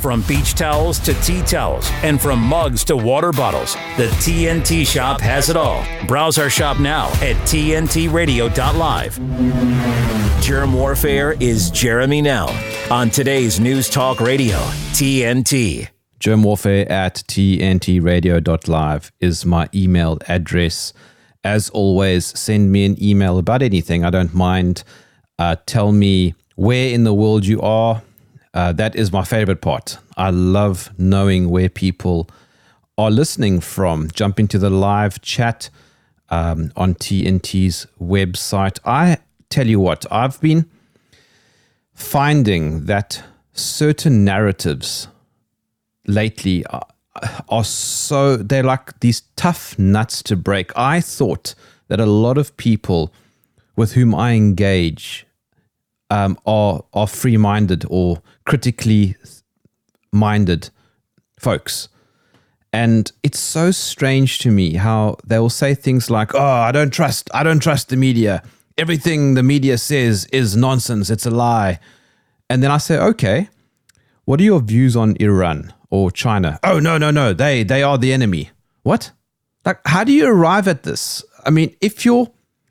From beach towels to tea towels, and from mugs to water bottles, the TNT Shop has it all. Browse our shop now at tntradio.live. Germ warfare is Jeremy Nell on today's News Talk Radio, TNT. Germ warfare at tntradio.live is my email address. As always, send me an email about anything. I don't mind. Tell me where in the world you are. That is my favorite part. I love knowing where people are listening from. Jump into the live chat on TNT's website. I tell you what, I've been finding that certain narratives lately they're like these tough nuts to break. I thought that a lot of people with whom I engage are free-minded or critically minded folks. And it's so strange to me how they will say things like, I don't trust the media. Everything the media says is nonsense. It's a lie. And then I say, okay, what are your views on Iran or China? Oh, no. They are the enemy. What? Like, how do you arrive at this? I mean, if your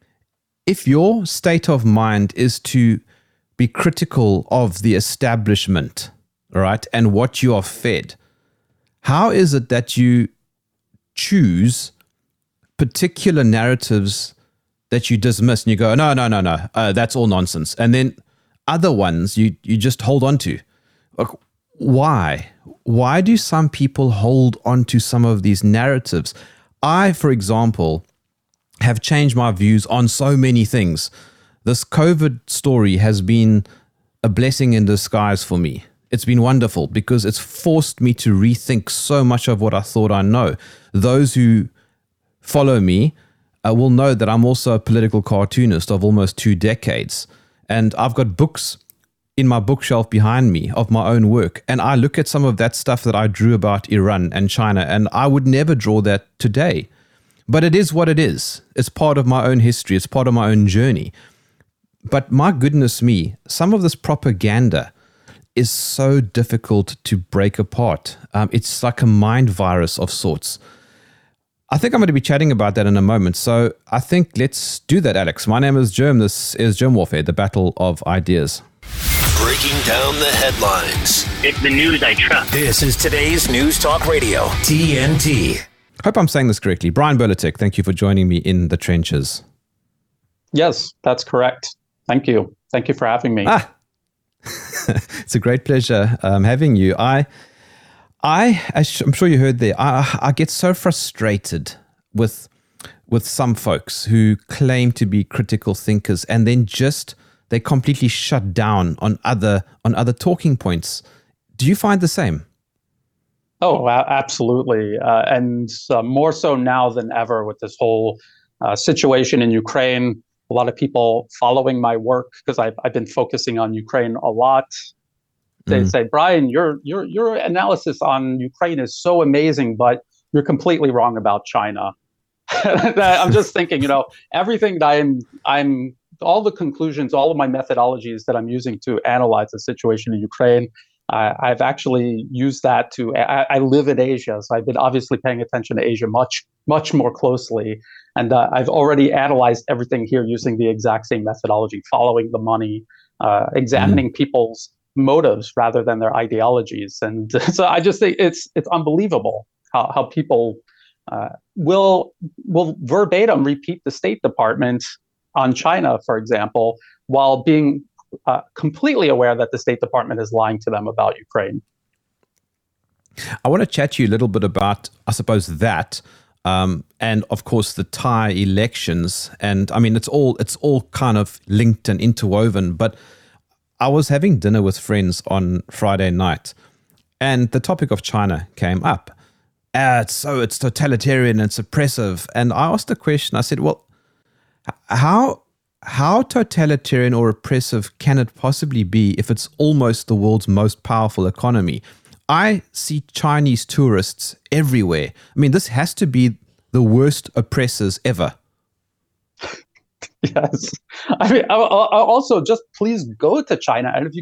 state of mind is to be critical of the establishment, all right, and what you are fed, how is it that you choose particular narratives that you dismiss and you go, no, that's all nonsense, and then other ones you just hold on to? Like, why do some people hold on to some of these narratives? I, for example, have changed my views on so many things. This COVID story has been a blessing in disguise for me. It's been wonderful because it's forced me to rethink so much of what I thought I know. Those who follow me will know that I'm also a political cartoonist of almost 2 decades. And I've got books in my bookshelf behind me of my own work. And I look at some of that stuff that I drew about Iran and China, and I would never draw that today. But it is what it is. It's part of my own history. It's part of my own journey. But my goodness me, some of this propaganda is so difficult to break apart. It's like a mind virus of sorts. I think I'm going to be chatting about that in a moment. So I think let's do that, Alex. My name is Germ. This is Germ Warfare, the battle of ideas. Breaking down the headlines. It's the news I trust. This is today's News Talk Radio, TNT. Hope I'm saying this correctly. Brian Berletic, thank you for joining me in the trenches. Yes, that's correct. Thank you. Thank you for having me. It's a great pleasure having you. I'm sure you heard there, I get so frustrated with some folks who claim to be critical thinkers and then they completely shut down on other talking points. Do you find the same? Oh, absolutely. And more so now than ever with this whole situation in Ukraine. A lot of people following my work, because I've been focusing on Ukraine a lot. They say, Brian, your analysis on Ukraine is so amazing, but you're completely wrong about China. I'm just thinking, everything that I'm all the conclusions, all of my methodologies that I'm using to analyze the situation in Ukraine, I've actually used that I live in Asia, so I've been obviously paying attention to Asia much, much more closely. And I've already analyzed everything here using the exact same methodology, following the money, examining people's motives rather than their ideologies. And so I just think it's unbelievable how people will verbatim repeat the State Department on China, for example, while being completely aware that the State Department is lying to them about Ukraine. I want to chat to you a little bit about, I suppose, that, and of course the Thai elections. And I mean, it's all kind of linked and interwoven. But I was having dinner with friends on Friday night, and the topic of China came up. It's totalitarian, it's oppressive. And I asked the question. I said, well, how totalitarian or oppressive can it possibly be if it's almost the world's most powerful economy? I see Chinese tourists everywhere. I mean, this has to be the worst oppressors ever. Yes. I mean, also just please go to China. And if you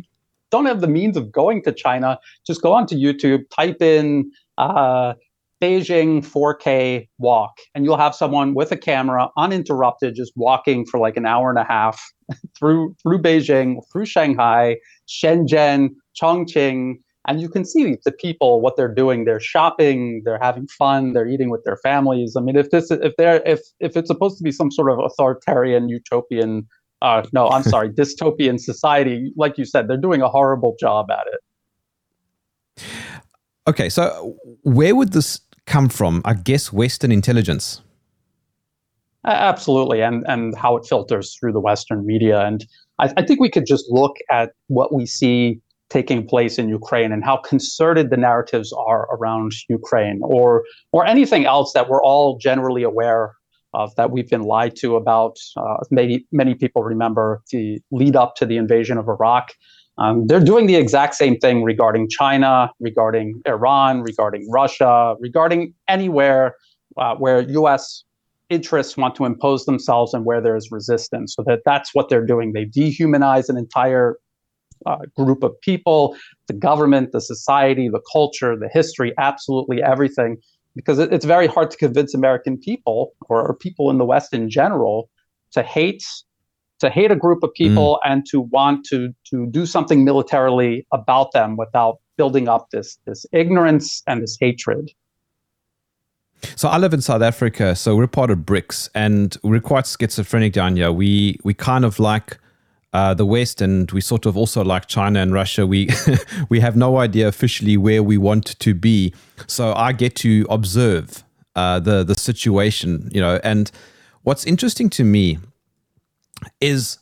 don't have the means of going to China, just go onto YouTube, type in Beijing 4K walk, and you'll have someone with a camera uninterrupted just walking for like an hour and a half through Beijing, through Shanghai, Shenzhen, Chongqing, and you can see the people, what they're doing. They're shopping, they're having fun, they're eating with their families. I mean, if it's supposed to be some sort of authoritarian utopian, dystopian society, like you said, they're doing a horrible job at it. Okay, so where would this come from? I guess Western intelligence. Absolutely, and how it filters through the Western media. And I think we could just look at what we see taking place in Ukraine and how concerted the narratives are around Ukraine, or anything else that we're all generally aware of, that we've been lied to about. Maybe many people remember the lead up to the invasion of Iraq. They're doing the exact same thing regarding China, regarding Iran, regarding Russia, regarding anywhere where U.S. interests want to impose themselves and where there is resistance. So that's what they're doing. They dehumanize an entire group of people, the government, the society, the culture, the history, absolutely everything. Because it's very hard to convince American people or people in the West in general to hate a group of people and to want to do something militarily about them without building up this ignorance and this hatred. So I live in South Africa, so we're part of BRICS, and we're quite schizophrenic down here. We kind of like the West, and we sort of also like China and Russia. We we have no idea officially where we want to be. So I get to observe the situation, you know. And what's interesting to me is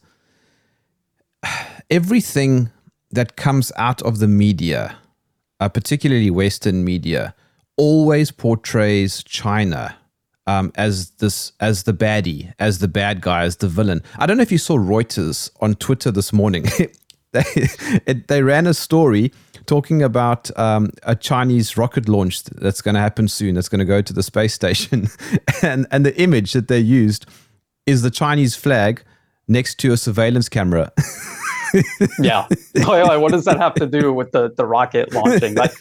everything that comes out of the media, particularly Western media, always portrays China as the baddie, as the bad guy, as the villain. I don't know if you saw Reuters on Twitter this morning. They ran a story talking about a Chinese rocket launch that's going to happen soon, that's going to go to the space station. and the image that they used is the Chinese flag next to a surveillance camera. Yeah. What does that have to do with the rocket launching? But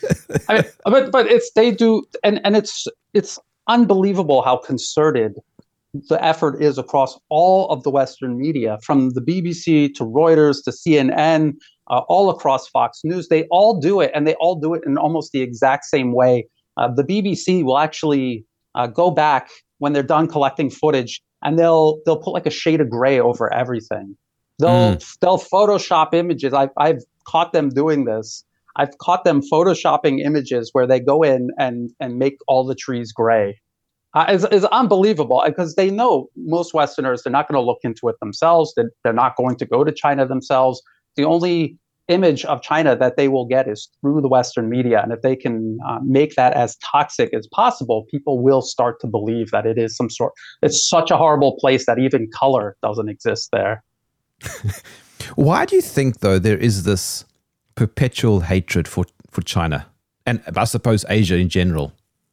it's unbelievable how concerted the effort is across all of the Western media, from the BBC to Reuters to CNN, all across Fox News. They all do it, and they all do it in almost the exact same way. The BBC will actually go back when they're done collecting footage, and they'll put like a shade of gray over everything. They'll Photoshop images. I've caught them doing this. I've caught them Photoshopping images where they go in and make all the trees gray. It's unbelievable, because they know most Westerners, they're not going to look into it themselves. They're not going to go to China themselves. The only image of China that they will get is through the Western media. And if they can make that as toxic as possible, people will start to believe that it's such a horrible place that even color doesn't exist there. Why do you think, though, there is this perpetual hatred for China, and I suppose Asia in general?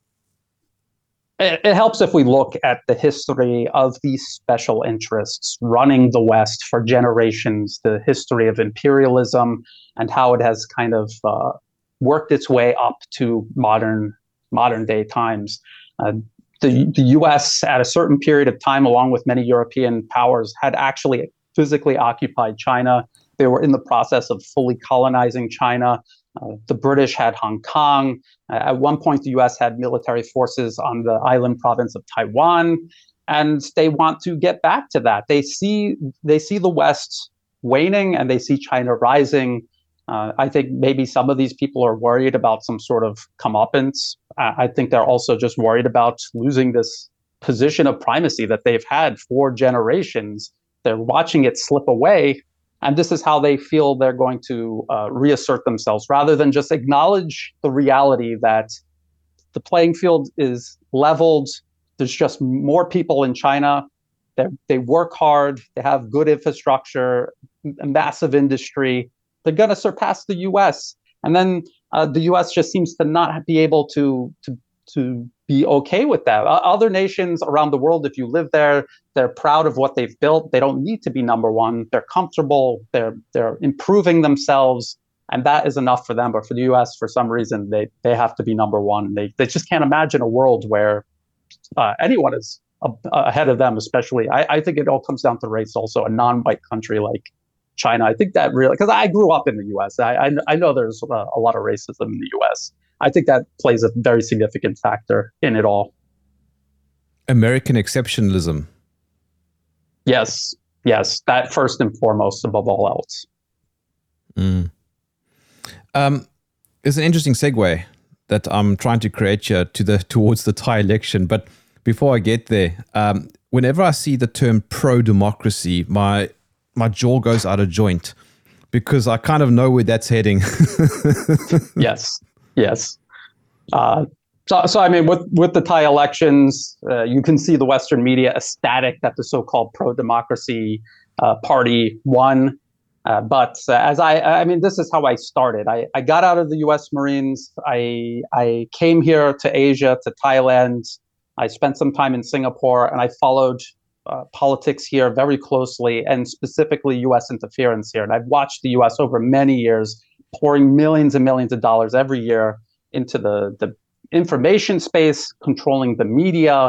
It helps if we look at the history of these special interests running the West for generations, the history of imperialism, and how it has kind of worked its way up to modern day times. The U.S. at a certain period of time, along with many European powers, had actually physically occupied China. They were in the process of fully colonizing China. The British had Hong Kong. At one point, the U.S. had military forces on the island province of Taiwan, and they want to get back to that. They see the West waning, and they see China rising. I think maybe some of these people are worried about some sort of comeuppance. I think they're also just worried about losing this position of primacy that they've had for generations. They're watching it slip away. And this is how they feel they're going to reassert themselves, rather than just acknowledge the reality that the playing field is leveled. There's just more people in China. They work hard. They have good infrastructure, a massive industry. They're going to surpass the U.S. And then the U.S. just seems to not be able to be okay with that. Other nations around the world, if you live there, they're proud of what they've built. They don't need to be number one. They're comfortable. They're improving themselves. And that is enough for them. But for the U.S., for some reason, they have to be number one. They just can't imagine a world where anyone is ahead of them, especially. I think it all comes down to race also. A non-white country like China, I think that really, because I grew up in the U.S., I know there's a lot of racism in the U.S. I think that plays a very significant factor in it all. American exceptionalism. Yes, that first and foremost above all else. It's an interesting segue that I'm trying to create here towards the Thai election. But before I get there, whenever I see the term pro-democracy, my jaw goes out of joint because I kind of know where that's heading. Yes. So I mean, with the Thai elections, you can see the Western media ecstatic that the so-called pro-democracy party won. But as I mean, this is how I started. I got out of the U.S. Marines. I came here to Asia, to Thailand. I spent some time in Singapore, and I followed politics here very closely, and specifically U.S. interference here. And I've watched the U.S. over many years, pouring millions and millions of dollars every year into the information space, controlling the media,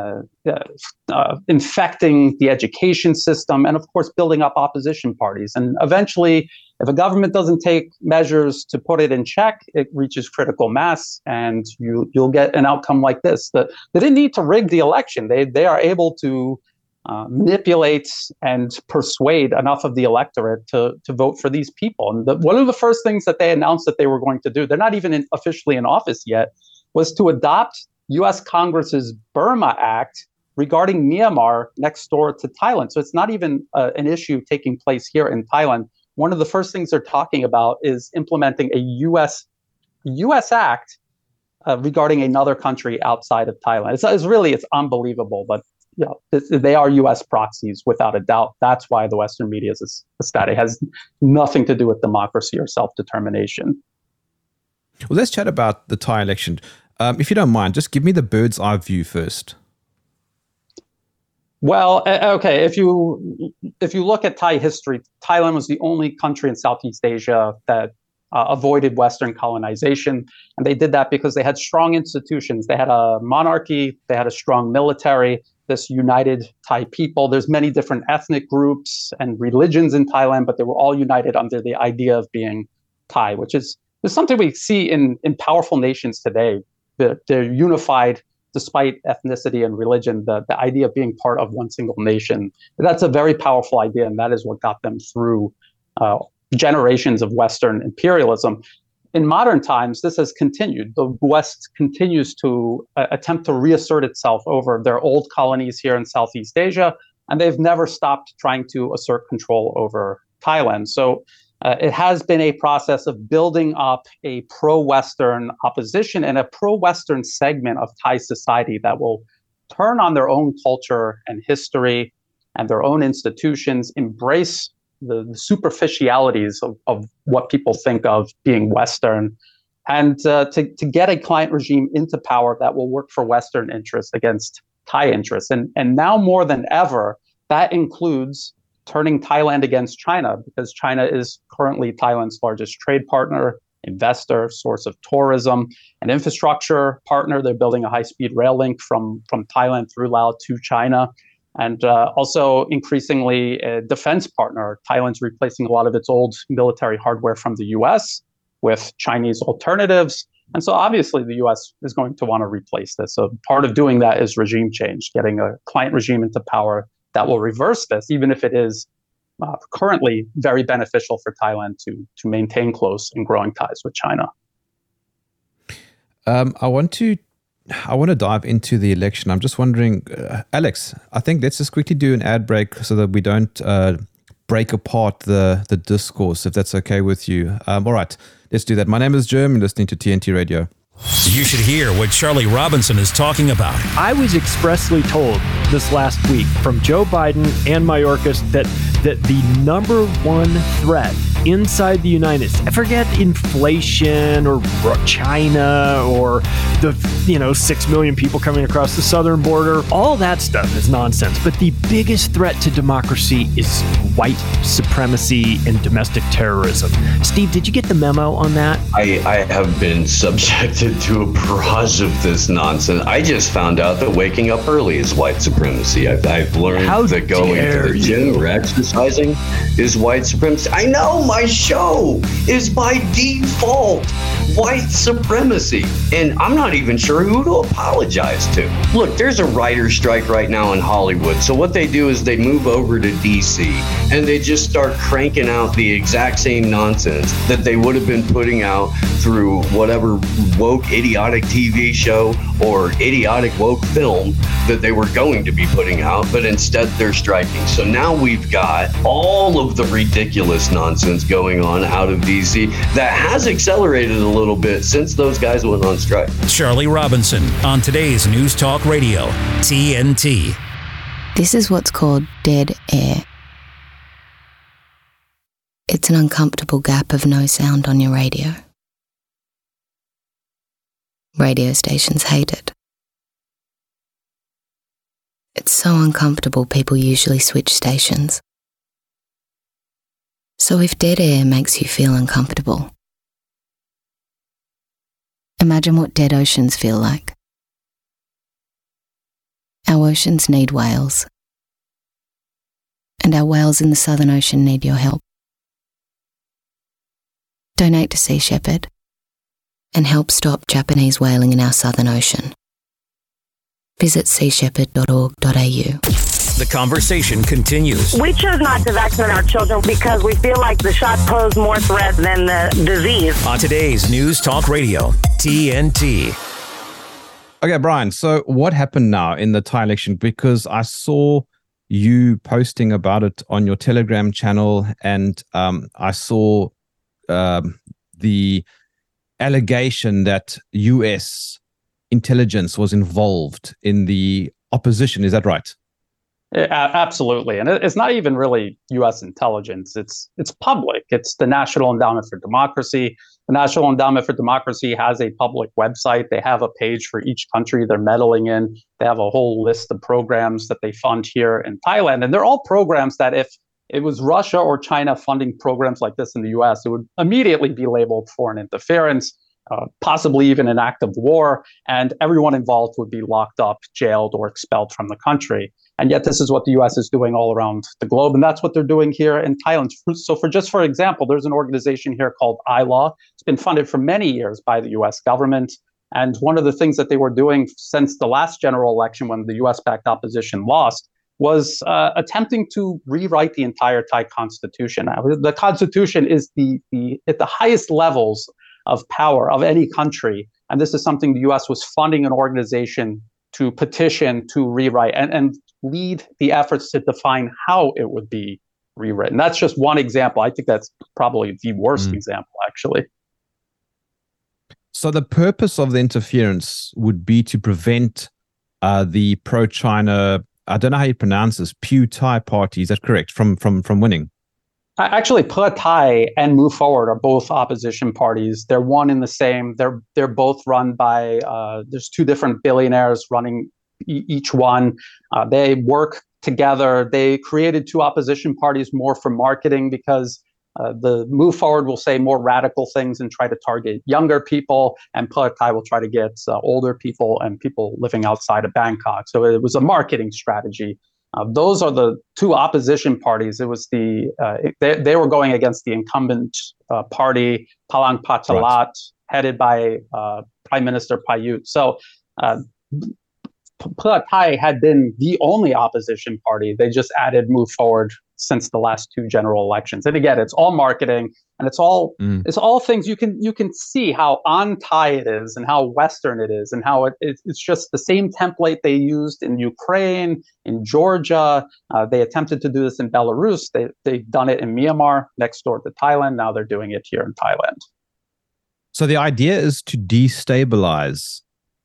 infecting the education system, and of course, building up opposition parties. And eventually, if a government doesn't take measures to put it in check, it reaches critical mass, and you'll get an outcome like this. They didn't need to rig the election. They are able to manipulate and persuade enough of the electorate to vote for these people. And one of the first things that they announced that they were going to do, they're not even officially in office yet, was to adopt U.S. Congress's Burma Act regarding Myanmar next door to Thailand. So it's not even an issue taking place here in Thailand. One of the first things they're talking about is implementing a U.S. act regarding another country outside of Thailand. It's unbelievable, but they are U.S. proxies without a doubt. That's why the Western media is ecstatic. It has nothing to do with democracy or self-determination. Well, let's chat about the Thai election. If you don't mind, just give me the bird's eye view first. Well, okay. If you look at Thai history, Thailand was the only country in Southeast Asia that avoided Western colonization. And they did that because they had strong institutions. They had a monarchy. They had a strong military. This united Thai people. There's many different ethnic groups and religions in Thailand, but they were all united under the idea of being Thai, which is something we see in powerful nations today. They're unified despite ethnicity and religion, the idea of being part of one single nation. That's a very powerful idea, and that is what got them through generations of Western imperialism. In modern times, this has continued. The West continues to attempt to reassert itself over their old colonies here in Southeast Asia, and they've never stopped trying to assert control over Thailand. So it has been a process of building up a pro-Western opposition and a pro-Western segment of Thai society that will turn on their own culture and history and their own institutions, embrace the superficialities of what people think of being Western, and to get a client regime into power that will work for Western interests against Thai interests. And now more than ever, that includes turning Thailand against China, because China is currently Thailand's largest trade partner, investor, source of tourism, and infrastructure partner. They're building a high-speed rail link from Thailand through Laos to China. And also increasingly a defense partner. Thailand's replacing a lot of its old military hardware from the U.S. with Chinese alternatives. And so obviously the U.S. is going to want to replace this. So part of doing that is regime change, getting a client regime into power that will reverse this, even if it is currently very beneficial for Thailand to maintain close and growing ties with China. I want to dive into the election. I'm just wondering, Alex, I think let's just quickly do an ad break so that we don't break apart the discourse, if that's okay with you. All right, let's do that. My name is Jerm, you're listening to TNT Radio. You should hear what Charlie Robinson is talking about. I was expressly told this last week from Joe Biden and Mayorkas that the number one threat inside the United States. Forget inflation or China or the 6 million people coming across the southern border. All that stuff is nonsense. But the biggest threat to democracy is white supremacy and domestic terrorism. Steve, did you get the memo on that? I have been subjected to a barrage of this nonsense. I just found out that waking up early is white supremacy. I've learned that going to the gym or exercising is white supremacy. I know, my show is by default white supremacy. And I'm not even sure who to apologize to. Look, there's a writer's strike right now in Hollywood. So what they do is they move over to DC and they just start cranking out the exact same nonsense that they would have been putting out through whatever woke idiotic TV show or idiotic woke film that they were going to be putting out, but instead they're striking. So now we've got all of the ridiculous nonsense going on out of DC that has accelerated a little bit since those guys went on strike. Charlie Robinson on today's News Talk Radio, TNT. This is what's called dead air. It's an uncomfortable gap of no sound on your radio. Radio stations hate it. It's so uncomfortable, people usually switch stations. So if dead air makes you feel uncomfortable, imagine what dead oceans feel like. Our oceans need whales, and our whales in the Southern Ocean need your help. Donate to Sea Shepherd and help stop Japanese whaling in our Southern Ocean. Visit seashepherd.org.au. The conversation continues. We chose not to vaccinate our children because we feel like the shot posed more threat than the disease. On today's News Talk Radio, TNT. Okay, Brian, so what happened now in the Thai election? Because I saw you posting about it on your Telegram channel, and I saw the allegation that US intelligence was involved in the opposition. Is that right? Absolutely. And it's not even really U.S. intelligence. It's public. It's the National Endowment for Democracy. The National Endowment for Democracy has a public website. They have a page for each country they're meddling in. They have a whole list of programs that they fund here in Thailand. And they're all programs that if it was Russia or China funding programs like this in the U.S., it would immediately be labeled foreign interference, possibly even an act of war, and everyone involved would be locked up, jailed, or expelled from the country. And yet this is what the U.S. is doing all around the globe, and that's what they're doing here in Thailand. So for example, there's an organization here called iLaw. It's been funded for many years by the U.S. government. And one of the things that they were doing since the last general election, when the U.S.-backed opposition lost, was attempting to rewrite the entire Thai constitution. The constitution is at the highest levels of power of any country. And this is something the U.S. was funding an organization to petition to rewrite and lead the efforts to define how it would be rewritten. That's just one example. I think that's probably the worst example, actually. So the purpose of the interference would be to prevent the pro-China, I don't know how you pronounce this, Pheu Thai party, is that correct, from winning? Actually, Pheu Thai and Move Forward are both opposition parties. They're one in the same. They're both run by, there's two different billionaires running each one. They work together. They created two opposition parties more for marketing because the Move Forward will say more radical things and try to target younger people, and Pheu Thai will try to get older people and people living outside of Bangkok. So it was a marketing strategy. Those are the two opposition parties. It was they were going against the incumbent party, Palang Pracharat, headed by Prime Minister Prayut. So Pheu Thai had been the only opposition party. They just added Move Forward since the last two general elections. And again, it's all marketing, and it's all things you can see how on-Thai it is and how Western it is, and how it's just the same template they used in Ukraine, in Georgia. They attempted to do this in Belarus. They've done it in Myanmar, next door to Thailand. Now they're doing it here in Thailand. So the idea is to destabilize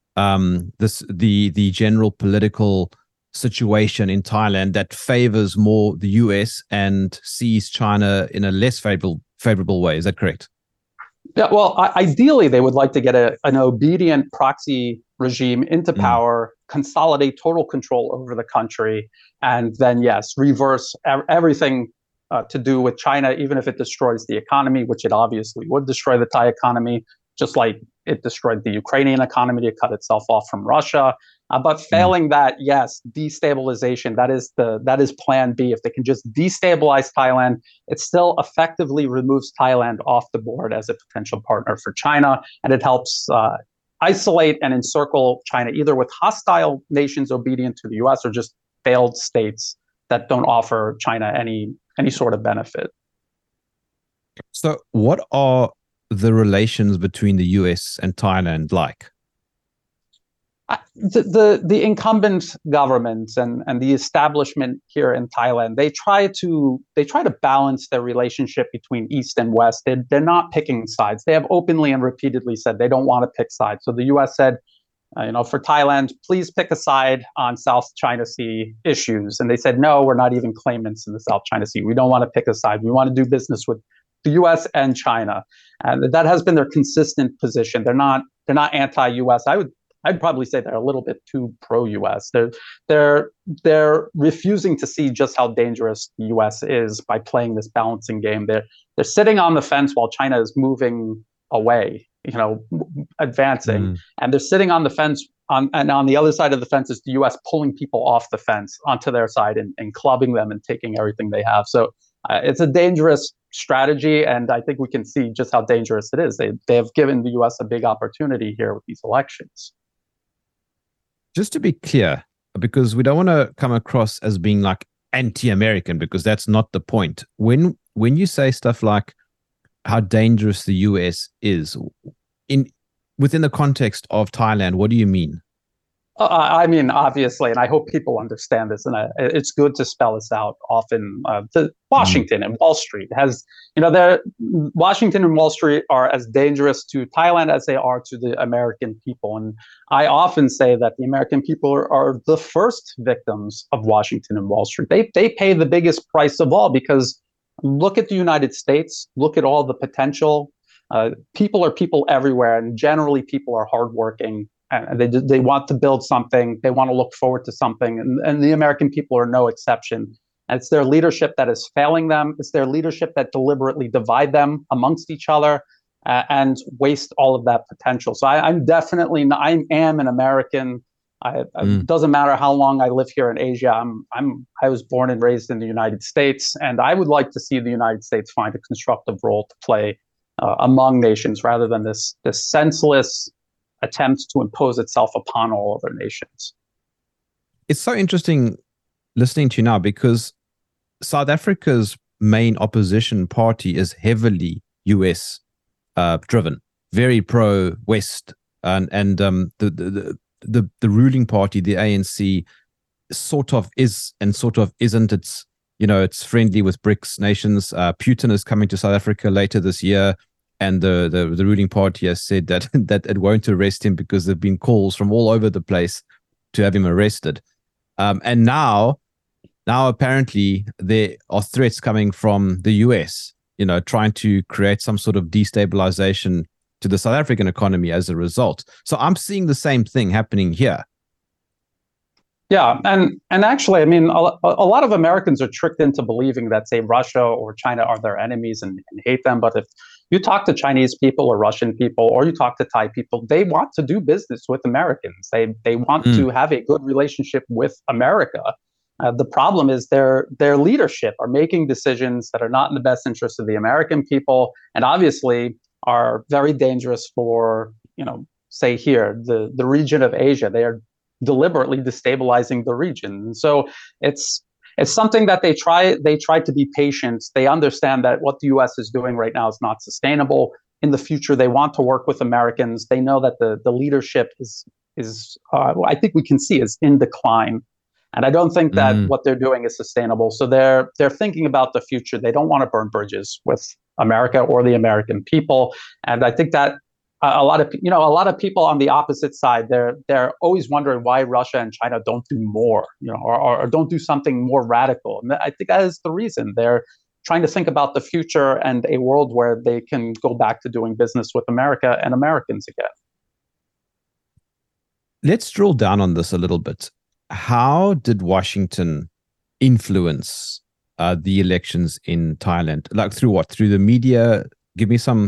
the general political situation in Thailand that favors more the US and sees China in a less favorable way. Is that correct? Yeah, well, ideally, they would like to get an obedient proxy regime into power, consolidate total control over the country, and then, yes, reverse everything to do with China, even if it destroys the economy, which it obviously would destroy the Thai economy, just like it destroyed the Ukrainian economy to cut itself off from Russia. But failing that, yes, destabilization, that is plan B. If they can just destabilize Thailand, it still effectively removes Thailand off the board as a potential partner for China, and it helps isolate and encircle China either with hostile nations obedient to the US or just failed states that don't offer China any sort of benefit. So what are the relations between the US and Thailand like? The incumbent governments and the establishment here in Thailand, they try to balance their relationship between East and West. They're not picking sides. They have openly and repeatedly said they don't want to pick sides. So the U.S. said, for Thailand, please pick a side on South China Sea issues. And they said, no, we're not even claimants in the South China Sea. We don't want to pick a side. We want to do business with the U.S. and China. And that has been their consistent position. They're not anti-U.S. I'd probably say they're a little bit too pro-U.S. They're refusing to see just how dangerous the U.S. is by playing this balancing game. They're sitting on the fence while China is moving away, advancing, and they're sitting on the fence. And on the other side of the fence is the U.S. pulling people off the fence onto their side and clubbing them and taking everything they have. So it's a dangerous strategy, and I think we can see just how dangerous it is. They have given the U.S. a big opportunity here with these elections. Just to be clear, because we don't want to come across as being like anti-American, because that's not the point. When you say stuff like how dangerous the US is within the context of Thailand, what do you mean? I mean, obviously, and I hope people understand this, and it's good to spell this out often. Washington and Wall Street Washington and Wall Street are as dangerous to Thailand as they are to the American people. And I often say that the American people are the first victims of Washington and Wall Street. They pay the biggest price of all, because look at the United States, look at all the potential. People are people everywhere, and generally people are hardworking. And they want to build something. They want to look forward to something. And the American people are no exception. And it's their leadership that is failing them. It's their leadership that deliberately divide them amongst each other and waste all of that potential. So I am an American. It doesn't matter how long I live here in Asia. I was born and raised in the United States. And I would like to see the United States find a constructive role to play among nations rather than this senseless attempt to impose itself upon all other nations. It's so interesting listening to you now, because South Africa's main opposition party is heavily US driven, very pro-West, and the ruling party, the ANC, sort of is and sort of isn't. It's friendly with BRICS nations. Putin is coming to South Africa later this year. And the ruling party has said that it won't arrest him because there have been calls from all over the place to have him arrested. And now apparently there are threats coming from the US, trying to create some sort of destabilization to the South African economy as a result. So I'm seeing the same thing happening here. Yeah, and actually, I mean, a lot of Americans are tricked into believing that, say, Russia or China are their enemies and hate them. But if you talk to Chinese people or Russian people, or you talk to Thai people, they want to do business with Americans. They want to have a good relationship with America. The problem is their leadership are making decisions that are not in the best interest of the American people, and obviously are very dangerous for, say here, the region of Asia. They are deliberately destabilizing the region. And so it's something that they try to be patient. They understand that what the US is doing right now is not sustainable. In the future, they want to work with Americans. They know that the leadership is I think we can see is in decline. And I don't think that what they're doing is sustainable. So they're thinking about the future. They don't want to burn bridges with America or the American people. And I think that a lot of people on the opposite side, they're always wondering why Russia and China don't do more, or don't do something more radical. And I think that is the reason. trying to think about the future and a world where they can go back to doing business with America and Americans again. Let's drill down on this a little bit. How did Washington influence the elections in Thailand? Like through what? Through the media? Give me some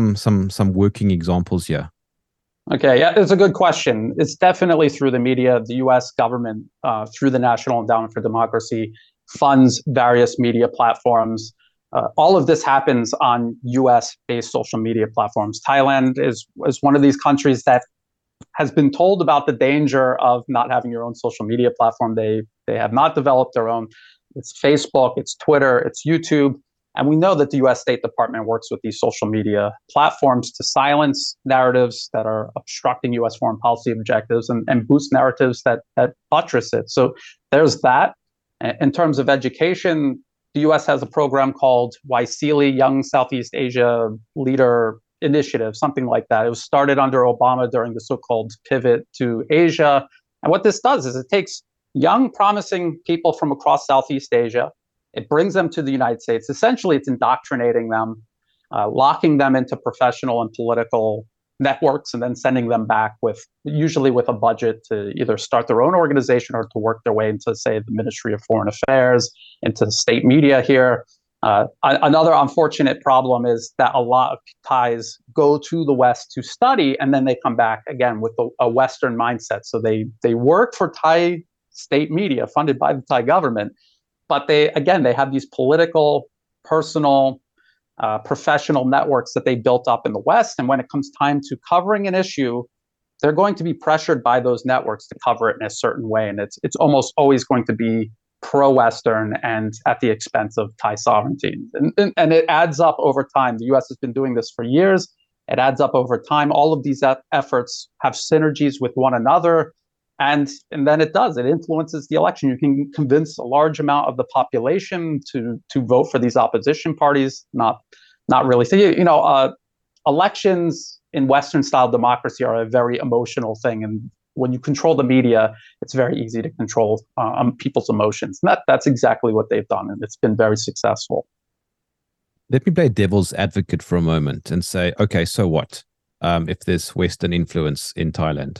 working examples here. Okay, yeah, it's a good question. It's definitely through the media. The U.S. government, through the National Endowment for Democracy, funds various media platforms. All of this happens on U.S.-based social media platforms. Thailand is one of these countries that has been told about the danger of not having your own social media platform. They have not developed their own. It's Facebook, it's Twitter, it's YouTube. And we know that the U.S. State Department works with these social media platforms to silence narratives that are obstructing U.S. foreign policy objectives and boost narratives that buttress it. So there's that. In terms of education, the U.S. has a program called YSEALI, Young Southeast Asia Leader Initiative, something like that. It was started under Obama during the so-called pivot to Asia. And what this does is it takes young, promising people from across Southeast Asia, it brings them to the United States. Essentially, it's indoctrinating them, locking them into professional and political networks, and then sending them back usually with a budget to either start their own organization or to work their way into, say, the Ministry of Foreign Affairs, into state media here. Another unfortunate problem is that a lot of Thais go to the West to study, and then they come back again with a Western mindset. So they work for Thai state media funded by the Thai government, but they have these political, personal, professional networks that they built up in the West. And when it comes time to covering an issue, they're going to be pressured by those networks to cover it in a certain way. And it's almost always going to be pro-Western and at the expense of Thai sovereignty. And it adds up over time. The U.S. has been doing this for years. It adds up over time. All of these efforts have synergies with one another. And then it influences the election. You can convince a large amount of the population to vote for these opposition parties. Not really. So, elections in Western style democracy are a very emotional thing. And when you control the media, it's very easy to control people's emotions. And that's exactly what they've done. And it's been very successful. Let me play devil's advocate for a moment and say, okay, so what if there's Western influence in Thailand?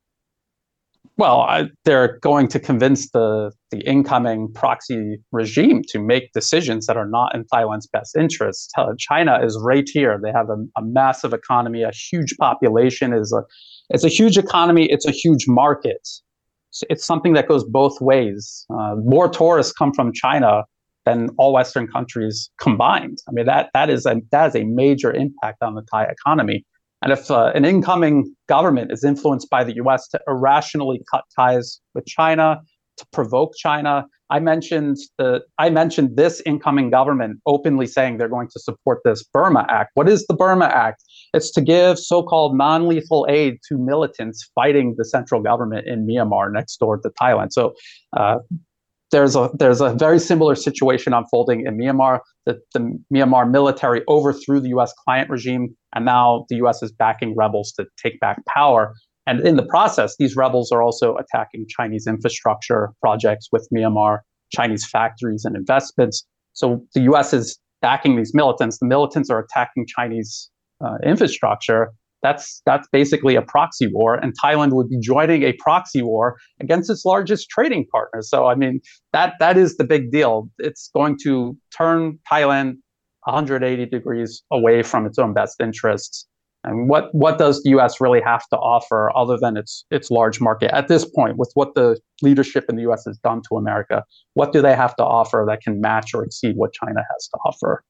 Well, they're going to convince the incoming proxy regime to make decisions that are not in Thailand's best interests. China is right here. They have a massive economy, a huge population. It's a huge economy. It's a huge market. It's something that goes both ways. More tourists come from China than all Western countries combined. I mean, that is a major impact on the Thai economy. And if an incoming government is influenced by the U.S. to irrationally cut ties with China, to provoke China, I mentioned this incoming government openly saying they're going to support this Burma Act. What is the Burma Act? It's to give so-called non-lethal aid to militants fighting the central government in Myanmar next door to Thailand. So there's a very similar situation unfolding in Myanmar. The Myanmar military overthrew the U.S. client regime, and now the U.S. is backing rebels to take back power. And in the process, these rebels are also attacking Chinese infrastructure projects with Myanmar, Chinese factories and investments. So the U.S. is backing these militants. The militants are attacking Chinese infrastructure. That's basically a proxy war, and Thailand would be joining a proxy war against its largest trading partner. So, I mean, that is the big deal. It's going to turn Thailand 180 degrees away from its own best interests. And what does the U.S. really have to offer other than its large market at this point? With what the leadership in the U.S. has done to America, what do they have to offer that can match or exceed what China has to offer?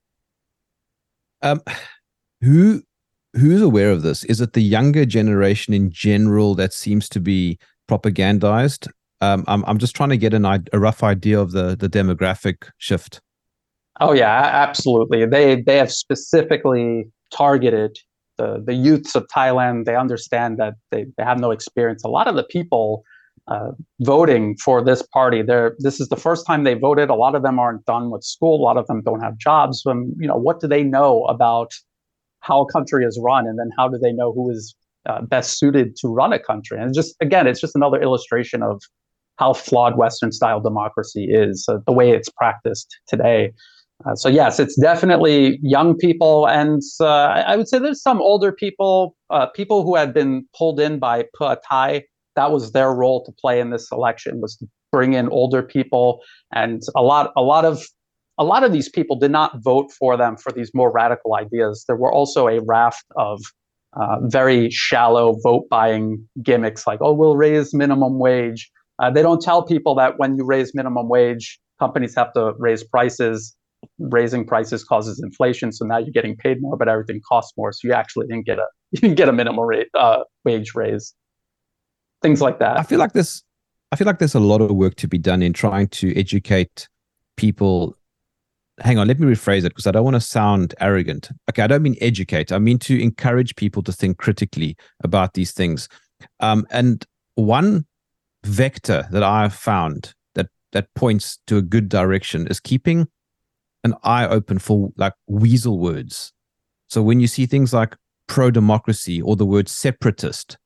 Who's aware of this? Is it the younger generation in general that seems to be propagandized? I'm just trying to get a rough idea of the demographic shift. Oh yeah, absolutely. They have specifically targeted the youths of Thailand. They understand that they have no experience. A lot of the people voting for this party, this is the first time they voted. A lot of them aren't done with school. A lot of them don't have jobs. What do they know about how a country is run, and then how do they know who is best suited to run a country? And it's just another illustration of how flawed Western style democracy is, the way it's practiced today. So yes, it's definitely young people, and I would say there's some older people, people who had been pulled in by Pheu Thai. That was their role to play in this election, was to bring in older people, and a lot of these people did not vote for them for these more radical ideas. There were also a raft of very shallow vote buying gimmicks, like, oh, we'll raise minimum wage. They don't tell people that when you raise minimum wage, companies have to raise prices. Raising prices causes inflation, so now you're getting paid more, but everything costs more. So you actually didn't get a minimum wage raise. Things like that. I feel like there's a lot of work to be done in trying to educate people. Hang on, let me rephrase it because I don't want to sound arrogant. Okay, I don't mean educate. I mean to encourage people to think critically about these things. And one vector that I've found that points to a good direction is keeping an eye open for like weasel words. So when you see things like pro-democracy or the word separatist,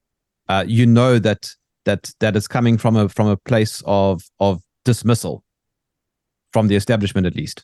you know that is coming from a place of dismissal from the establishment, at least.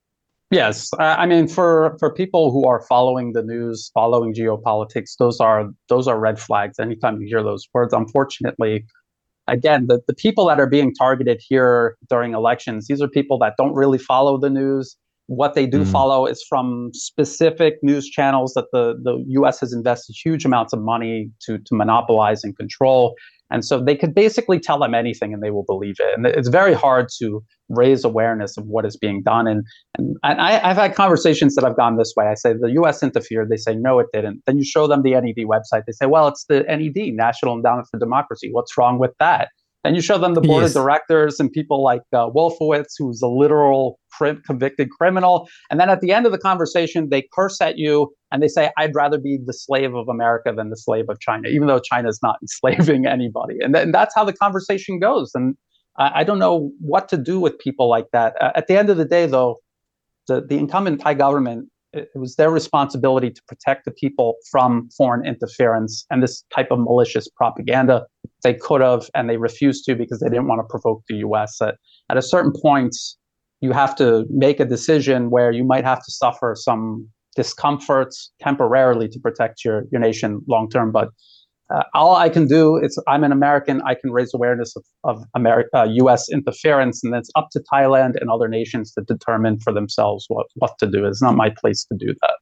Yes, I mean for people who are following the news, following geopolitics, those are red flags. Anytime you hear those words, unfortunately, again, the people that are being targeted here during elections, these are people that don't really follow the news. What they do follow is from specific news channels that the U.S. has invested huge amounts of money to monopolize and control. And so they could basically tell them anything and they will believe it. And it's very hard to raise awareness of what is being done. And I've had conversations that have gone this way. I say, the U.S. interfered. They say, no, it didn't. Then you show them the NED website. They say, well, it's the NED, National Endowment for Democracy. What's wrong with that? Then you show them the board of directors and people like Wolfowitz, who's a literal convicted criminal. And then at the end of the conversation, they curse at you and they say, I'd rather be the slave of America than the slave of China, even though China is not enslaving anybody. And that's how the conversation goes. And I don't know what to do with people like that. At the end of the day, though, the incumbent Thai government, it was their responsibility to protect the people from foreign interference and this type of malicious propaganda. They could have, and they refused to because they didn't want to provoke the U.S. At a certain point, you have to make a decision where you might have to suffer some discomfort temporarily to protect your nation long term. But all I can do is, I'm an American, I can raise awareness of U.S. interference, and it's up to Thailand and other nations to determine for themselves what to do. It's not my place to do that.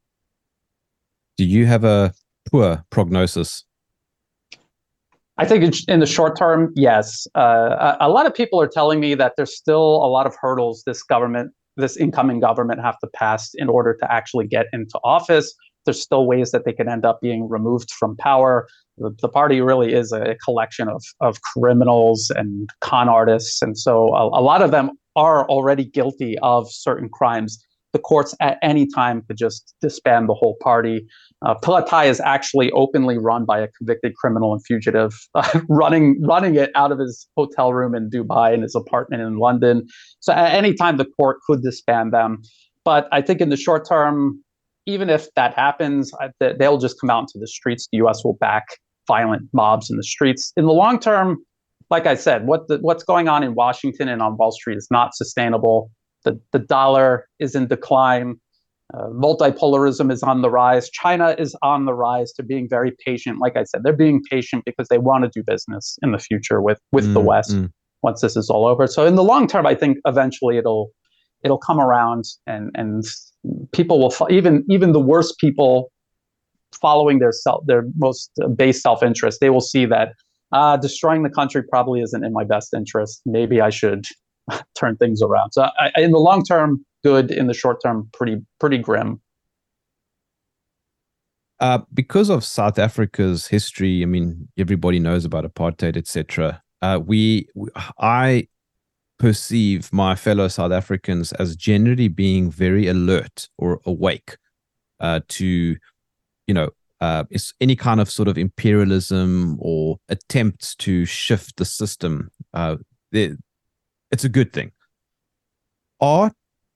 Do you have a poor prognosis? I think in the short term, yes. A lot of people are telling me that there's still a lot of hurdles this incoming government have to pass in order to actually get into office. There's still ways that they can end up being removed from power. The party really is a collection of criminals and con artists. And so a lot of them are already guilty of certain crimes. The courts at any time could just disband the whole party. Pheu Thai is actually openly run by a convicted criminal and fugitive, running it out of his hotel room in Dubai and his apartment in London. So at any time, the court could disband them. But I think in the short term, even if that happens, they'll just come out into the streets. The U.S. will back violent mobs in the streets. In the long term, like I said, what's going on in Washington and on Wall Street is not sustainable. The dollar is in decline. Multipolarism is on the rise. China is on the rise. They're being very patient. Like I said, they're being patient because they want to do business in the future with the West once this is all over. So in the long term, I think eventually it'll come around, and people will even the worst people following their most base self-interest. They will see that destroying the country probably isn't in my best interest. Maybe I should turn things around. So in the long term, good. In the short term, pretty grim. Because of South Africa's history, I mean, everybody knows about apartheid, etc. I perceive my fellow South Africans as generally being very alert or awake to, any kind of sort of imperialism or attempts to shift the system. It's a good thing. Are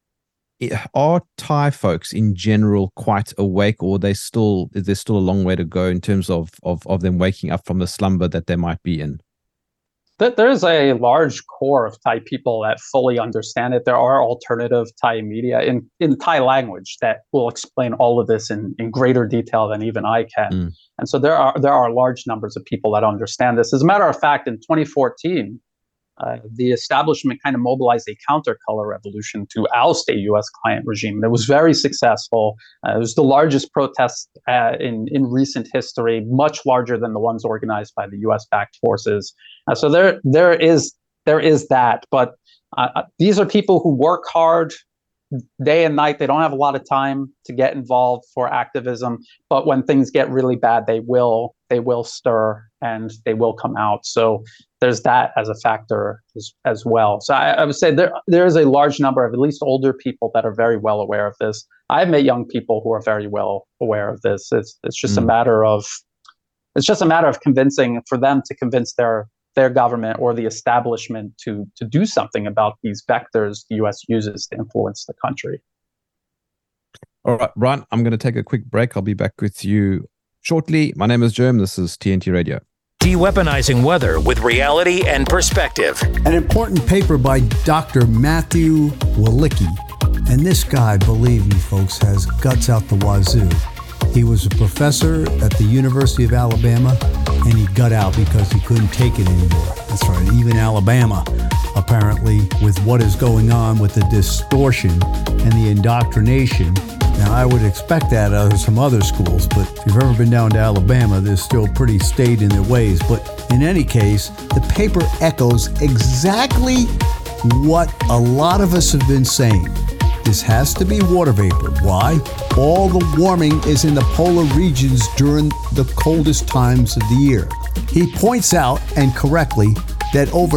Thai folks in general quite awake, or is there still a long way to go in terms of them waking up from the slumber that they might be in? There's a large core of Thai people that fully understand it. There are alternative Thai media in Thai language that will explain all of this in greater detail than even I can. And so there are large numbers of people that understand this. As a matter of fact, in 2014, the establishment kind of mobilized a counter-color revolution to oust a U.S. client regime. And it was very successful. It was the largest protest in recent history, much larger than the ones organized by the U.S.-backed forces. So there is that. But these are people who work hard day and night. They don't have a lot of time to get involved for activism. But when things get really bad, they will stir and they will come out. So there's that as a factor as well. So I would say there is a large number of at least older people that are very well aware of this. I've met young people who are very well aware of this. It's just a matter of convincing for them to convince their government or the establishment to do something about these vectors the U.S. uses to influence the country. All right, Brian, I'm going to take a quick break. I'll be back with you shortly. My name is Jerm. This is TNT Radio. De-weaponizing weather with reality and perspective. An important paper by Dr. Matthew Walicki. And this guy, believe me, folks, has guts out the wazoo. He was a professor at the University of Alabama, and he got out because he couldn't take it anymore. That's right, even Alabama, apparently, with what is going on with the distortion and the indoctrination. Now, I would expect that out of some other schools, but if you've ever been down to Alabama, they're still pretty staid in their ways. But in any case, the paper echoes exactly what a lot of us have been saying. This has to be water vapor. Why? All the warming is in the polar regions during the coldest times of the year. He points out, and correctly, that over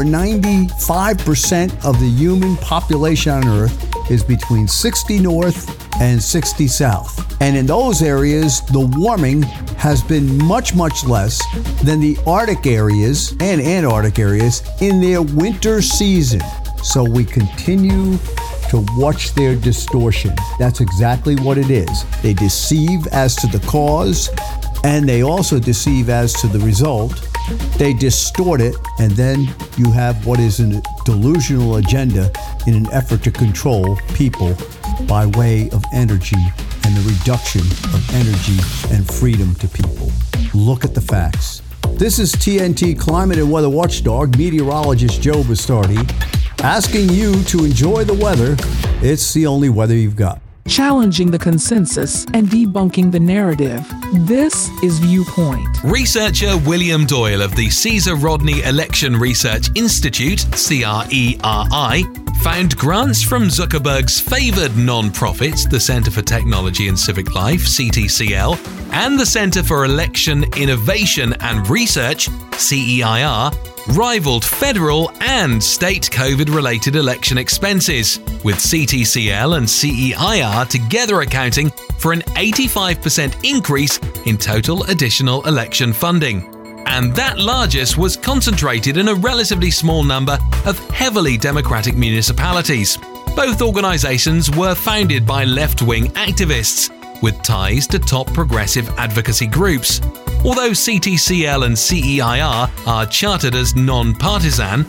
95% of the human population on Earth is between 60 north and 60 south. And in those areas, the warming has been much, much less than the Arctic areas and Antarctic areas in their winter season. So we continue to watch their distortion. That's exactly what it is. They deceive as to the cause, and they also deceive as to the result. They distort it, and then you have what is a delusional agenda in an effort to control people by way of energy and the reduction of energy and freedom to people. Look at the facts. This is TNT Climate and Weather Watchdog, meteorologist Joe Bastardi, asking you to enjoy the weather. It's the only weather you've got. Challenging the consensus and debunking the narrative. This is Viewpoint. Researcher William Doyle of the Caesar Rodney Election Research Institute, CRERI, found grants from Zuckerberg's favored non-profits, the Center for Technology and Civic Life, CTCL, and the Center for Election Innovation and Research, CEIR, rivaled federal and state COVID-related election expenses, with CTCL and CEIR together accounting for an 85% increase in total additional election funding. And that largest was concentrated in a relatively small number of heavily Democratic municipalities. Both organizations were founded by left-wing activists with ties to top progressive advocacy groups. Although CTCL and CEIR are chartered as non-partisan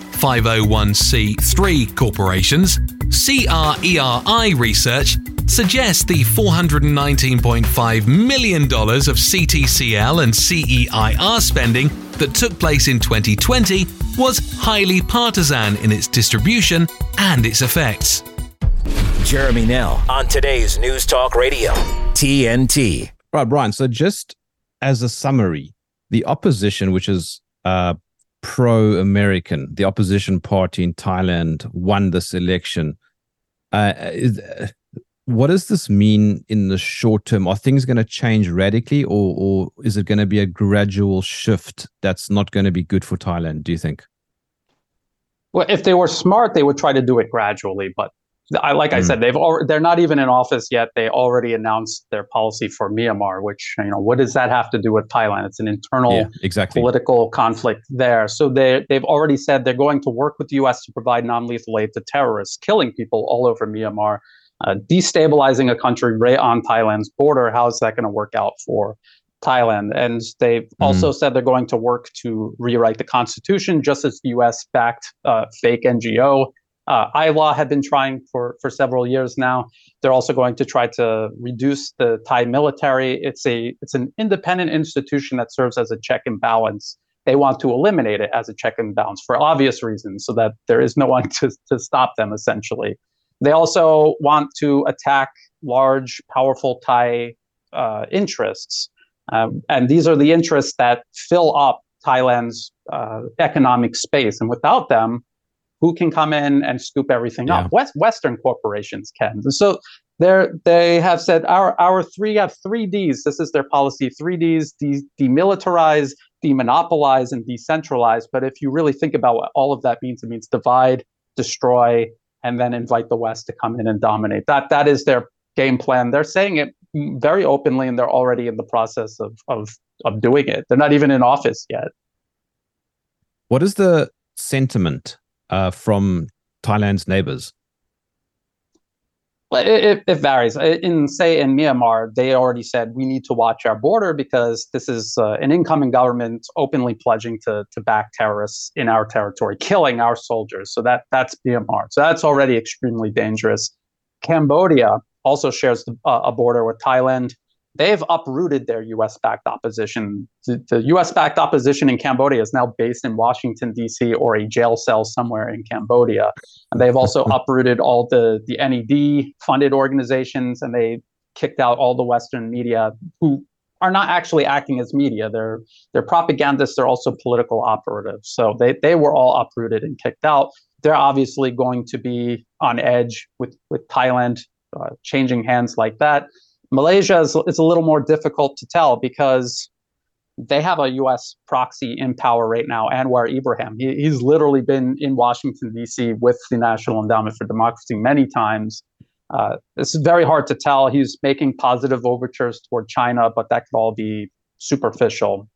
501c3 corporations, CRERI research suggests the $419.5 million of CTCL and CEIR spending that took place in 2020 was highly partisan in its distribution and its effects. Jeremy Nell on today's News Talk Radio, TNT. Right, Brian, so just as a summary, the opposition, which is pro-American, the opposition party in Thailand won this election. What does this mean in the short term? Are things going to change radically, or is it going to be a gradual shift that's not going to be good for Thailand, do you think? Well, if they were smart, they would try to do it gradually, but I said, they're not even in office yet. They already announced their policy for Myanmar, which, what does that have to do with Thailand? It's an internal political conflict there. So they've already said they're going to work with the U.S. to provide non-lethal aid to terrorists, killing people all over Myanmar, destabilizing a country right on Thailand's border. How is that going to work out for Thailand. And they've also said they're going to work to rewrite the constitution, just as the U.S. backed fake NGO. ILA had been trying for several years now. They're also going to try to reduce the Thai military. It's an independent institution that serves as a check and balance. They want to eliminate it as a check and balance for obvious reasons, so that there is no one to stop them, essentially. They also want to attack large, powerful Thai interests. And these are the interests that fill up Thailand's economic space. And without them, who can come in and scoop everything up? Western corporations can. So they have said we have three Ds. This is their policy: 3 Ds: demilitarize, demonopolize, and decentralize. But if you really think about what all of that means, it means divide, destroy, and then invite the West to come in and dominate. That is their game plan. They're saying it very openly, and they're already in the process of doing it. They're not even in office yet. What is the sentiment from Thailand's neighbors? Well, it varies. In Myanmar, they already said we need to watch our border because this is an incoming government openly pledging to back terrorists in our territory, killing our soldiers. So that's Myanmar. So that's already extremely dangerous. Cambodia also shares a border with Thailand. They've uprooted their U.S.-backed opposition. The U.S.-backed opposition in Cambodia is now based in Washington, D.C., or a jail cell somewhere in Cambodia. And they've also uprooted all the NED-funded organizations, and they kicked out all the Western media who are not actually acting as media. They're propagandists. They're also political operatives. So they were all uprooted and kicked out. They're obviously going to be on edge with Thailand changing hands like that. Malaysia is a little more difficult to tell because they have a U.S. proxy in power right now, Anwar Ibrahim. He's literally been in Washington, D.C. with the National Endowment for Democracy many times. This is very hard to tell. He's making positive overtures toward China, but that could all be superficial.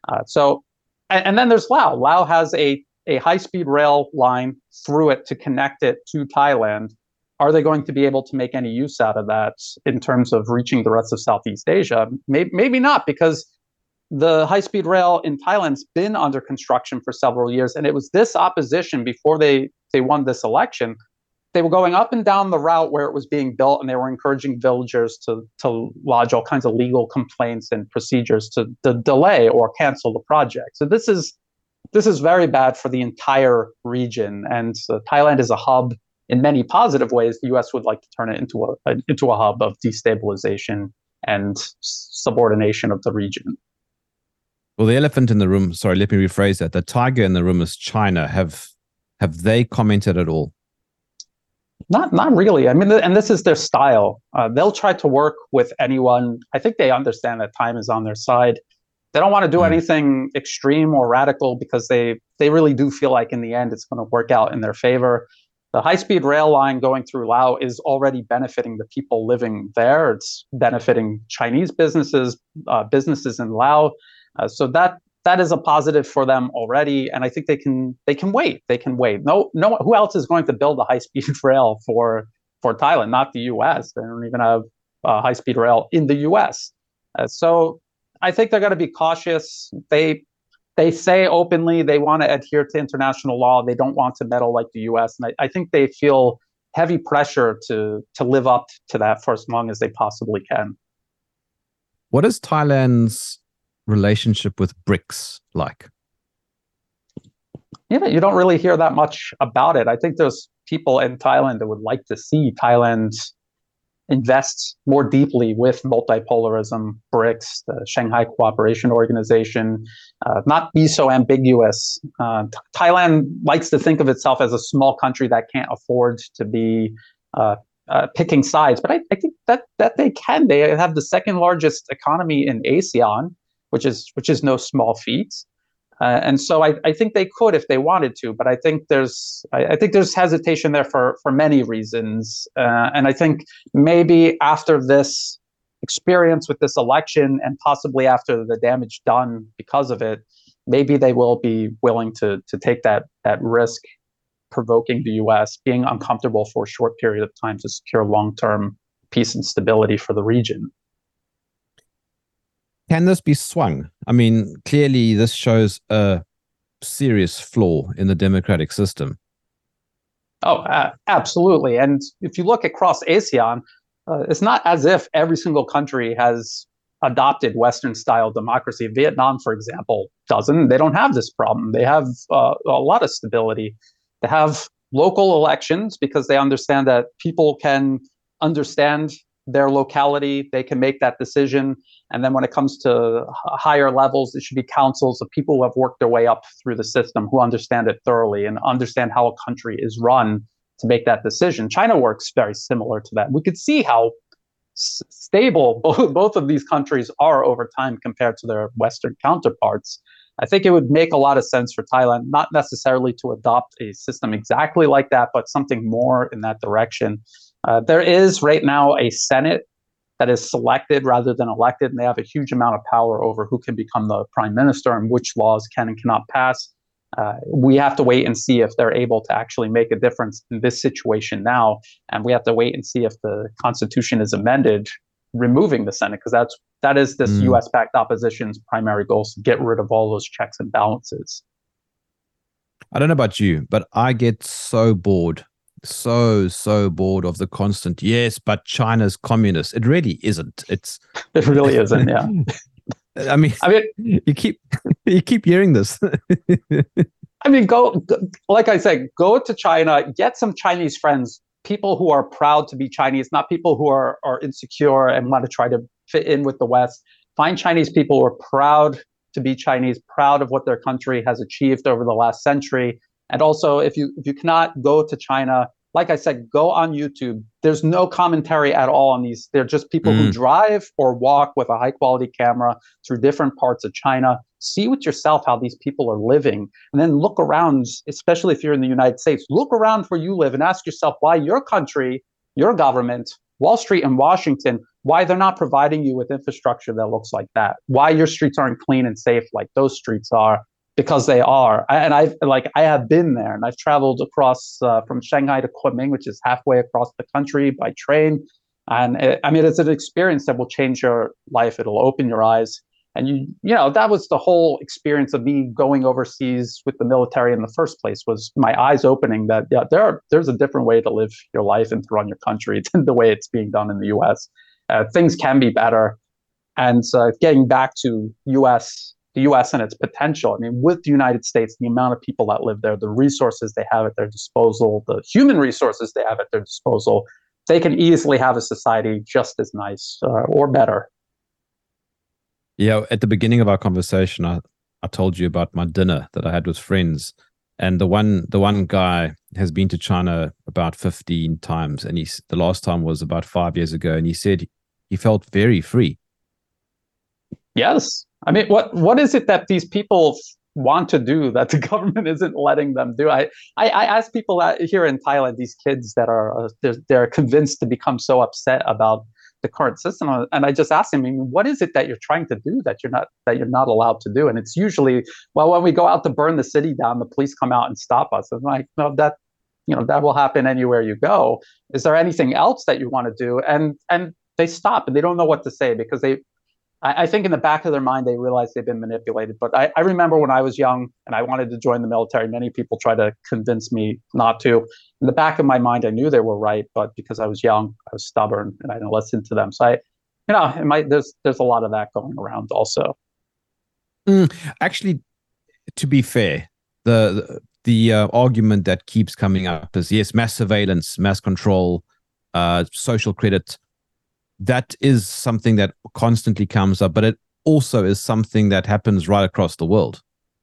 And then there's Laos. Laos has a high-speed rail line through it to connect it to Thailand. Are they going to be able to make any use out of that in terms of reaching the rest of Southeast Asia? Maybe not, because the high-speed rail in Thailand's been under construction for several years, and it was this opposition before they won this election. They were going up and down the route where it was being built, and they were encouraging villagers to lodge all kinds of legal complaints and procedures to delay or cancel the project. So this is very bad for the entire region, and Thailand is a hub. In many positive ways, the U.S. would like to turn it into a hub of destabilization and subordination of the region. Well, the elephant in the room, sorry, let me rephrase that. The tiger in the room is China. Have they commented at all? Not really. I mean, and this is their style. They'll try to work with anyone. I think they understand that time is on their side. They don't want to do anything extreme or radical because they really do feel like in the end it's going to work out in their favor. The high-speed rail line going through Laos is already benefiting the people living there. It's benefiting Chinese businesses in Laos. So that is a positive for them already. And I think they can wait. They can wait. No, who else is going to build a high-speed rail for Thailand? Not the U.S. They don't even have high-speed rail in the U.S. So I think they're going to be cautious. They say openly they want to adhere to international law. They don't want to meddle like the U.S. And I think they feel heavy pressure to live up to that for as long as they possibly can. What is Thailand's relationship with BRICS like? Yeah, you don't really hear that much about it. I think there's people in Thailand that would like to see Thailand invest more deeply with multipolarism, BRICS, the Shanghai Cooperation Organization, not be so ambiguous. Thailand likes to think of itself as a small country that can't afford to be picking sides, but I think that they can. They have the second largest economy in ASEAN, which is no small feat. And so I think they could if they wanted to, but I think there's hesitation there for many reasons. And I think maybe after this experience with this election and possibly after the damage done because of it, maybe they will be willing to take that risk, provoking the U.S., being uncomfortable for a short period of time to secure long-term peace and stability for the region. Can this be swung? I mean, clearly this shows a serious flaw in the democratic system. Oh, absolutely. And if you look across ASEAN, it's not as if every single country has adopted Western-style democracy. Vietnam, for example, doesn't. They don't have this problem. They have a lot of stability. They have local elections because they understand that people can understand their locality. They can make that decision. And then when it comes to higher levels, it should be councils of people who have worked their way up through the system, who understand it thoroughly and understand how a country is run to make that decision. China works very similar to that. We could see how stable both of these countries are over time compared to their Western counterparts. I think it would make a lot of sense for Thailand, not necessarily to adopt a system exactly like that, but something more in that direction. There is right now a Senate that is selected rather than elected, and they have a huge amount of power over who can become the prime minister and which laws can and cannot pass. We have to wait and see if they're able to actually make a difference in this situation now. And we have to wait and see if the Constitution is amended, removing the Senate, because that is this U.S.-backed opposition's primary goal, to get rid of all those checks and balances. I don't know about you, but I get so bored. So bored of the constant, yes, but China's communist. It really isn't. It really isn't, yeah. I mean, you keep hearing this. I mean, go, like I said, go to China, get some Chinese friends, people who are proud to be Chinese, not people who are insecure and want to try to fit in with the West. Find Chinese people who are proud to be Chinese, proud of what their country has achieved over the last century. And also, if you cannot go to China, like I said, go on YouTube. There's no commentary at all on these. They're just people who drive or walk with a high quality camera through different parts of China. See with yourself how these people are living, and then look around, especially if you're in the United States, look around where you live and ask yourself why your country, your government, Wall Street and Washington, why they're not providing you with infrastructure that looks like that, why your streets aren't clean and safe like those streets are. Because they are. And I have been there, and I've traveled across from Shanghai to Kunming, which is halfway across the country by train. And it's an experience that will change your life. It'll open your eyes. And you know, that was the whole experience of me going overseas with the military in the first place, was my eyes opening that there's a different way to live your life and to run your country than the way it's being done in the US. Things can be better. And getting back to the U.S. and its potential. I mean, with the United States, the amount of people that live there, the resources they have at their disposal, the human resources they have at their disposal, they can easily have a society just as nice or better. Yeah, at the beginning of our conversation, I told you about my dinner that I had with friends, and the one guy has been to China about 15 times, and the last time was about 5 years ago, and he said he felt very free. Yes. I mean, what is it that these people want to do that the government isn't letting them do? I ask people here in Thailand, these kids that are they're convinced to become so upset about the current system, and I just ask them, I mean, what is it that you're trying to do that you're not allowed to do? And it's usually, well, when we go out to burn the city down, the police come out and stop us. I'm like, no, that will happen anywhere you go. Is there anything else that you want to do? And they stop and they don't know what to say, because I think in the back of their mind, they realize they've been manipulated. But I remember when I was young and I wanted to join the military, many people tried to convince me not to. In the back of my mind, I knew they were right, but because I was young, I was stubborn and I didn't listen to them. So there's a lot of that going around also. Actually, to be fair, the argument that keeps coming up is, yes, mass surveillance, mass control, social credit. That is something that constantly comes up, but it also is something that happens right across the world.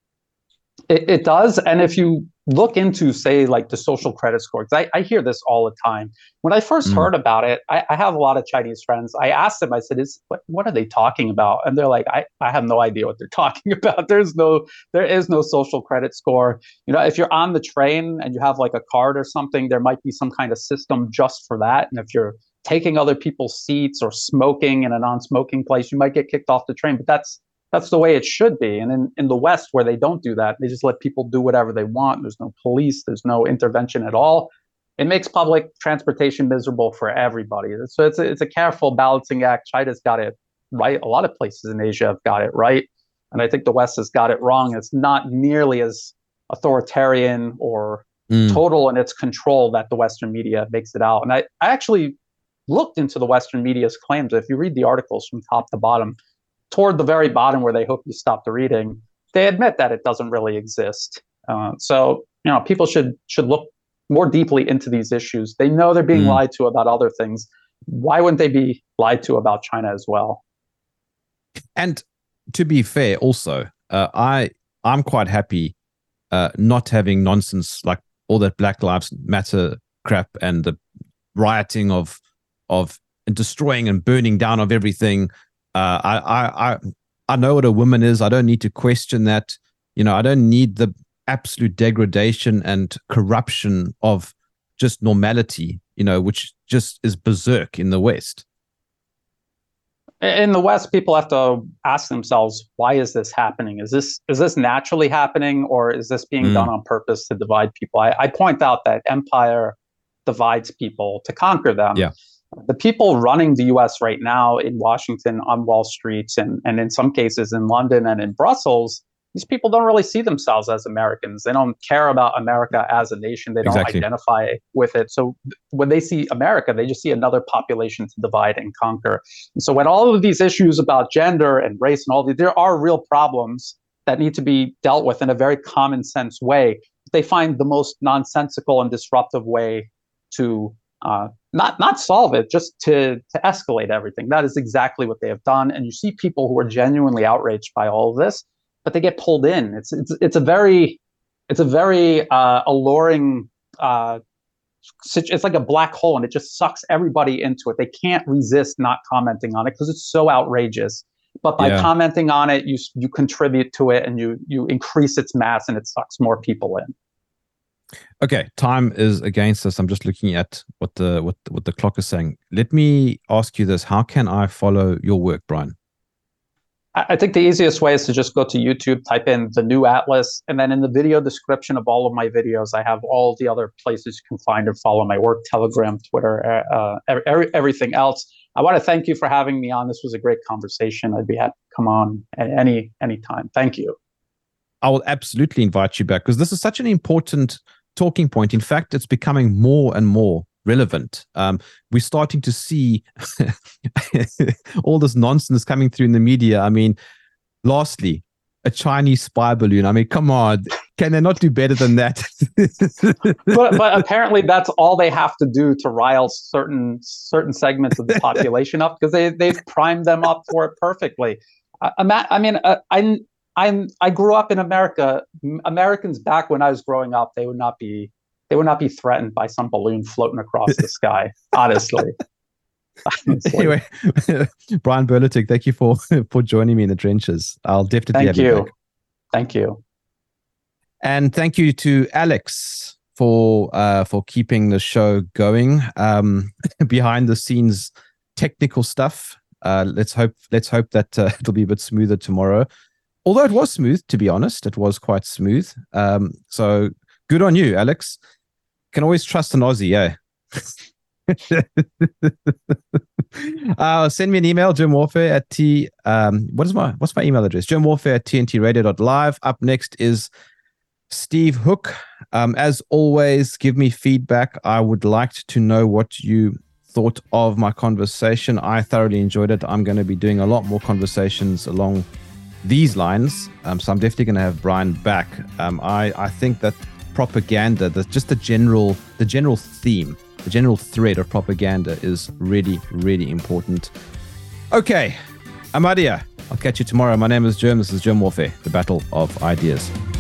It does. And if you look into, say, like the social credit score, because I hear this all the time. When I first heard about it, I have a lot of Chinese friends. I asked them, I said, what are they talking about? And they're like, I have no idea what they're talking about. There is no social credit score. You know, if you're on the train and you have like a card or something, there might be some kind of system just for that. And if you're taking other people's seats or smoking in a non-smoking place, you might get kicked off the train. But that's the way it should be. And in the West, where they don't do that, they just let people do whatever they want. There's no police, there's no intervention at all. It makes public transportation miserable for everybody. So it's a careful balancing act. China's got it right. A lot of places in Asia have got it right. And I think the West has got it wrong. It's not nearly as authoritarian or total in its control that the Western media makes it out. And I actually looked into the Western media's claims. If you read the articles from top to bottom, toward the very bottom where they hope you stop the reading, they admit that it doesn't really exist. So, people should look more deeply into these issues. They know they're being lied to about other things. Why wouldn't they be lied to about China as well? And to be fair, also, I'm quite happy not having nonsense like all that Black Lives Matter crap and the rioting of destroying and burning down of everything. I know what a woman is. I don't need to question that. I don't need the absolute degradation and corruption of just normality, which just is berserk in the West. In the West, people have to ask themselves, why is this happening? Is this naturally happening, or is this being done on purpose to divide people? I point out that empire divides people to conquer them. Yeah. The people running the US right now in Washington, on Wall Street, and in some cases in London and in Brussels, these people don't really see themselves as Americans. They don't care about America as a nation. They don't identify with it. So when they see America, they just see another population to divide and conquer. And so when all of these issues about gender and race and all these, there are real problems that need to be dealt with in a very common sense way. They find the most nonsensical and disruptive way to not solve it, just to escalate everything. That is exactly what they have done. And you see people who are genuinely outraged by all of this, but they get pulled in. It's a very alluring. It's like a black hole, and it just sucks everybody into it. They can't resist not commenting on it because it's so outrageous. But by commenting on it, you contribute to it, and you increase its mass, and it sucks more people in. Okay, time is against us. I'm just looking at what the clock is saying. Let me ask you this: how can I follow your work, Brian? I think the easiest way is to just go to YouTube, type in The New Atlas, and then in the video description of all of my videos, I have all the other places you can find and follow my work: Telegram, Twitter, everything else. I want to thank you for having me on. This was a great conversation. I'd be happy to come on at any time. Thank you. I will absolutely invite you back because this is such an important talking point. In fact, it's becoming more and more relevant. We're starting to see all this nonsense coming through in the media. I mean, lastly, a Chinese spy balloon. I mean, come on, can they not do better than that? but apparently that's all they have to do to rile certain segments of the population up, because they've primed them up for it perfectly. I grew up in America. Americans back when I was growing up, they would not be threatened by some balloon floating across the sky, honestly. Anyway, Brian Berletig, thank you for joining me in the trenches. I'll definitely have you back. Thank you. And thank you to Alex for keeping the show going. Behind the scenes technical stuff. Let's hope that it'll be a bit smoother tomorrow. Although it was smooth, to be honest, it was quite smooth. So good on you, Alex. Can always trust an Aussie, eh? Send me an email, germwarfare@t. What's my email address? germwarfare@tntradio.live. Up next is Steve Hook. As always, give me feedback. I would like to know what you thought of my conversation. I thoroughly enjoyed it. I'm going to be doing a lot more conversations along these lines. So I'm definitely going to have Brian back. I think that propaganda, the general theme, the general thread of propaganda is really, really important. Okay, Amadia, I'll catch you tomorrow. My name is Germ. This is Germ Warfare, the battle of ideas.